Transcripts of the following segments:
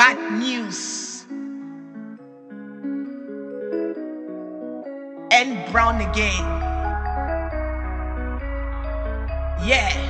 Bad news. N Brown again. Yeah.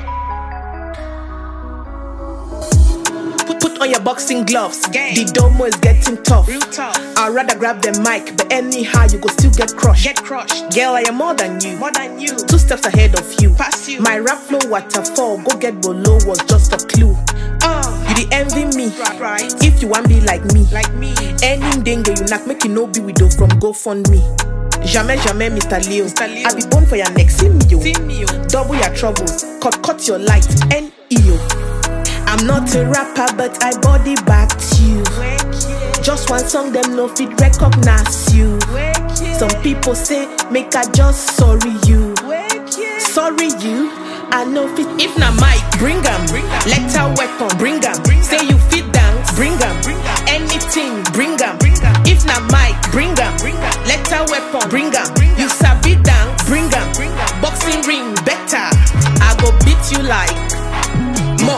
Put on your boxing gloves. Gang. The domo is getting tough. Real tough. I'd rather grab the mic, but anyhow you go still get crushed. Get crushed. Girl, I am more than you. More than you. 2 steps ahead of you. Pass you. My rap flow waterfall. Go get below was just a clue. You dey envy me. Right. If you want be like me. Like me. Any danger you knock, make you no be widow from GoFundMe. Jamais, jamais, Mr. Leo. I be born for your neck. See me, yo. Double your troubles. Cut your light. N.E.O. I'm not a rapper, but I body backed you. Just one song, them no fit recognize you. Some people say, make I just sorry you. Sorry you, I know fit. If na mic, bring 'em. Letter weapon, bring 'em. Say you fit dance, bring 'em. Anything, bring 'em. If na mic, bring 'em. Letter weapon, bring 'em. You sabi dance, bring 'em. Boxing ring, better. I go beat you like mo.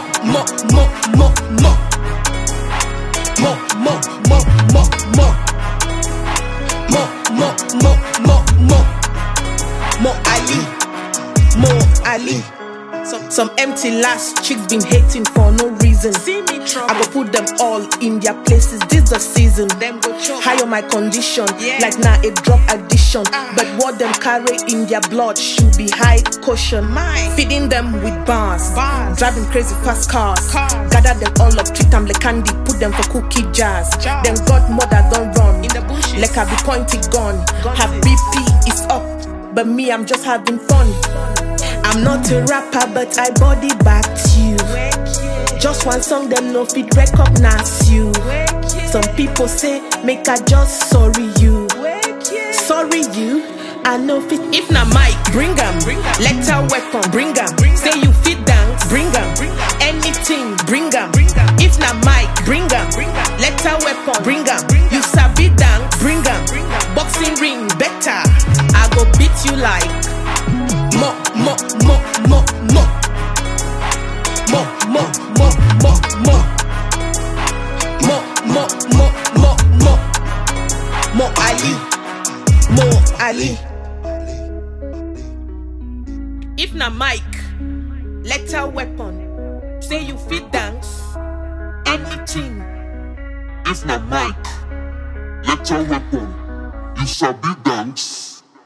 Ali. Some empty last chicks been hating for no reason. See me trouble. I go put them all in their places. This the season. Them go choke. High on my condition, like now a drug addiction. But what them carry in their blood should be high caution. Feeding them with bars. Driving crazy fast cars. Gather them all up, treat them like candy, put them for cookie jars. Them godmother don't run in the bushes. Like I be pointing gun. Her BP is up, but me I'm just having fun. I'm not a rapper, but I body backed you. Just one song, them no fit recognize you. Some people say, make I just sorry you. Sorry you, I know fit. If na mic, bring 'em. Letter weapon, bring 'em. Say you fit dance, bring 'em. Anything, bring 'em. If na mic, bring 'em. Letter weapon, bring 'em. You sabi dance, bring 'em. Boxing ring, better. I go beat you like mo. Ali. If na mic, letter weapon, say you fit dance, anything. If na mic, letter weapon, you sabi dance.